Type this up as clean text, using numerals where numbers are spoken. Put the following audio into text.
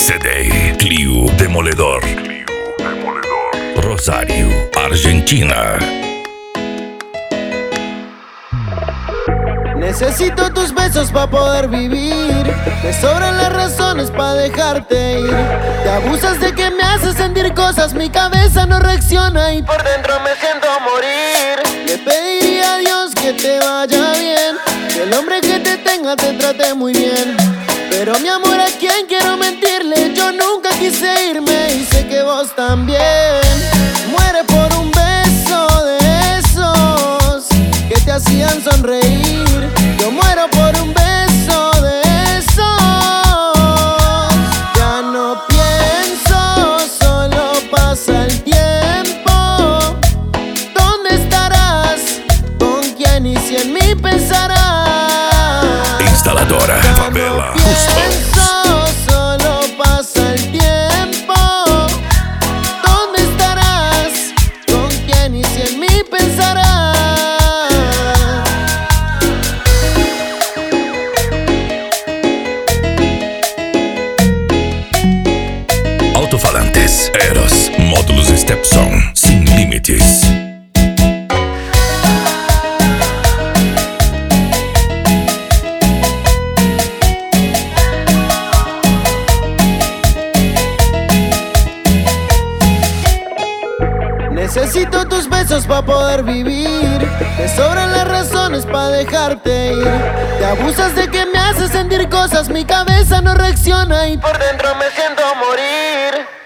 CD Clio Demoledor, Rosario, Argentina. Necesito tus besos pa' poder vivir. Me sobran las razones pa' dejarte ir. Te abusas de que me haces sentir cosas. Mi cabeza no reacciona y por dentro me siento morir. Le pediría a Dios que te vaya bien, que el hombre que te tenga te trate muy bien. Pero mi amor, ¿a quién quiero mentirle? Yo nunca quise irme y sé que vos también. Muere por un beso de esos que te hacían sonreír. Yo muero por un beso de esos. Ya no pienso, solo pasa el tiempo. ¿Dónde estarás? ¿Con quién y si en mí pensarás? Instaladora Favela Pienso, solo pasa el tiempo. ¿Dónde estarás? ¿Con quién y si en mí pensarás? Altofalantes, Eros, módulos Stepson, sin límites. Necesito tus besos pa' poder vivir. Me sobran las razones pa' dejarte ir. Te abusas de que me haces sentir cosas. Mi cabeza no reacciona y por dentro me siento morir.